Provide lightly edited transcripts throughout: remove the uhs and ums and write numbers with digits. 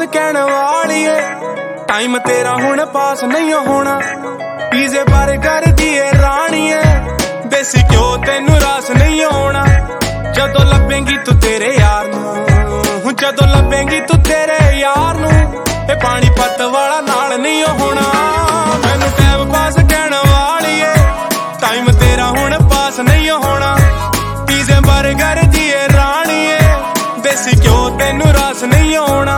ਕਹਿਣ ਵਾਲੀਏ ਟਾਈਮ ਤੇਰਾ ਹੁਣ ਪਾਸ ਨਹੀਂ ਹੋਣਾ। ਪੀਜ਼ੇ ਬਰਗਰ ਦੀ ਏ ਰਾਣੀਏ ਦੇਸੀ ਘਿਓ ਤੈਨੂੰ ਰਾਸ ਨਹੀਂ ਆਉਣਾ। ਜਦੋਂ ਲੱਭੇਂਗੀ ਤੂੰ ਤੇਰੇ ਯਾਰ ਨੂੰ, ਜਦੋਂ ਲੱਭੇਂਗੀ ਤੂੰ ਤੇਰੇ ਯਾਰ ਨੂੰ, ਇਹ ਪਾਣੀ ਪੱਤ ਵਾਲਾ ਨਾਲ ਨਹੀਂ ਹੋਣਾ। ਮੈਨੂੰ ਟਾਈਮ ਪਾਸ ਕਹਿਣ ਵਾਲੀਏ ਟਾਈਮ ਤੇਰਾ ਹੁਣ ਪਾਸ ਨਹੀਂ ਹੋਣਾ। ਪੀਜ਼ੇ ਬਰਗਰ ਦੀ ਏ ਰਾਣੀਏ ਦੇਸੀ ਘਿਓ ਤੈਨੂੰ ਰਾਸ ਨਹੀਂ ਆਉਣਾ।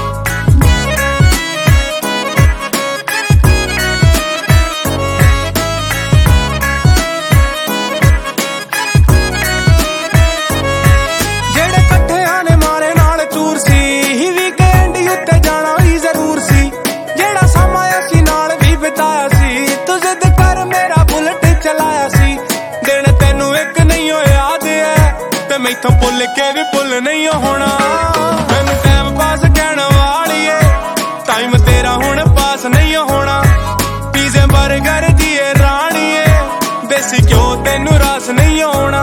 ਜਿਹੜੇ ਇਕੱਠਿਆਂ ਨੇ ਮਾਰੇ ਨਾਲ ਚੂਰ ਸੀ, ਵੀਕਐਂਡ ਉੱਤੇ ਜਾਣਾ ਵੀ ਜ਼ਰੂਰ ਸੀ। ਜਿਹੜਾ ਸਮਾਂ ਅਸੀਂ ਨਾਲ ਵੀ ਬਿਤਾਇਆ ਸੀ, ਤੂੰ ਜ਼ਿੱਦ ਕਰ ਮੇਰਾ ਬੁਲਟ ਚਲਾਇਆ ਸੀ। ਦਿਨ ਤੈਨੂੰ ਇੱਕ ਨਹੀਂ ਹੋ ਯਾਦ ਹੈ ਤੇ ਮੈਥੋਂ ਭੁੱਲ ਕੇ ਵੀ ਭੁੱਲ ਨਹੀਂ ਹੋਣਾ। ਮੈਨੂੰ ਟਾਈਮ ਪਾਸ ਕਹਿਣ ਵਾਲੀਏ ਟਾਈਮ ਤੇਰਾ ਹੁਣ ਪਾਸ ਨਹੀਂ ਹੋਣਾ। ਪੀਜ਼ੇ ਬਰਗਰ ਦੀ ਏ ਰਾਣੀਏ ਦੇਸੀ ਘਿਓ ਤੈਨੂੰ ਰਾਸ ਨਹੀਂ ਆਉਣਾ।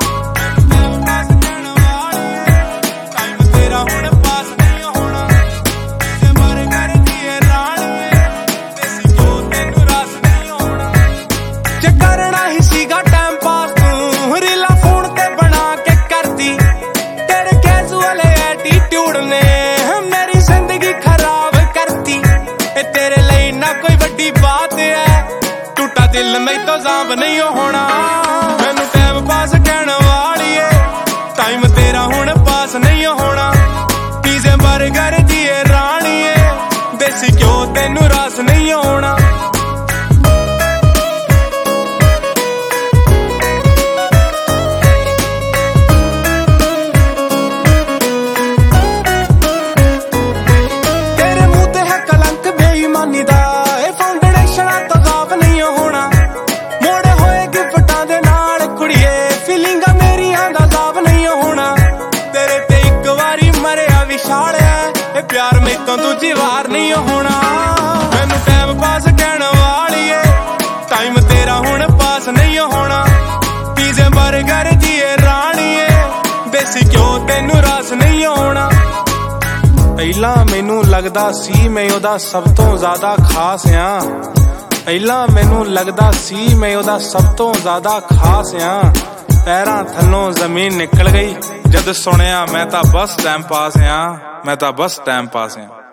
ਦਿਲ ਮੈਥੋਂ ਸਾਂਭ ਨਹੀਂ ਹੋਣਾ। ਮੈਨੂੰ ਟਾਈਮ ਪਾਸ ਕਹਿਣ ਵਾਲੀਏ ਟਾਈਮ ਤੇਰਾ ਹੁਣ ਪਾਸ ਨਹੀਂ ਹੋਣਾ। ਪੀਜ਼ੇ ਬਰਗਰ ਦੀ ਏ ਰਾਣੀਏ ਦੇਸੀ ਘਿਓ ਤੈਨੂੰ ਰਾਸ ਨਹੀਂ ਆਉਣਾ। ਤੇਰੇ ਮੂੰਹ ਤੇ ਹੈ ਕਲੰਕ ਬੇਈਮਾਨੀ ਦਾ, ਇਹ ਫਾਊਂਡੇਸ਼ਨਾਂ ਤੋਂ ਸਾਫ਼ ਨਹੀਂ ਹੋਣਾ। ਮੋੜੇ ਹੋਏ ਗਿਫਟਾਂ ਦੇ ਨਾਲ ਕੁੜੀਏ ਫੀਲਿੰਗਾਂ ਮੇਰੀਆਂ ਦਾ ਸਾਫ਼ ਨਹੀਂ ਹੋਣਾ। ਤੇਰੇ ਤੇ ਇੱਕ ਵਾਰੀ ਮਰਿਆ ਵਿਸ਼ਾਲਿਆ, ਇਹ ਪਿਆਰ ਮੈਥੋਂ ਦੂਜੀ ਵਾਰ ਨਹੀਂ ਹੋਣਾ। ਮੈਨੂੰ ਟਾਈਮ ਪਾਸ ਕਹਿਣ ਵਾਲੀਏ ਟਾਈਮ ਤੇਰਾ ਹੁਣ ਪਾਸ ਨਹੀਂ ਹੋਣਾ। ਪੀਜ਼ੇ ਬਰਗਰ ਦੀ ਏ ਰਾਣੀਏ ਦੇਸੀ ਘਿਓ ਤੈਨੂੰ ਰਾਸ ਨਹੀਂ ਆਉਣਾ। ਪਹਿਲਾਂ ਮੈਨੂੰ ਲੱਗਦਾ ਸੀ ਮੈਂ ਉਹਦਾ ਸਭ ਤੋਂ ਜ਼ਿਆਦਾ ਖਾਸ ਆਂ। ਪਹਿਲਾਂ ਮੈਨੂੰ ਲੱਗਦਾ ਸੀ ਮੈਂ ਉਹਦਾ ਸਭ ਤੋਂ ਜ਼ਿਆਦਾ ਖਾਸ ਆਂ। ਪੈਰਾਂ ਥੱਲੋਂ ਜ਼ਮੀਨ ਨਿਕਲ ਗਈ ਜਦ ਸੁਣਿਆ ਮੈਂ ਤਾਂ ਬਸ ਟਾਈਮ ਪਾਸ ਆਂ, ਮੈਂ ਤਾਂ ਬਸ ਟਾਈਮ ਪਾਸ ਆਂ।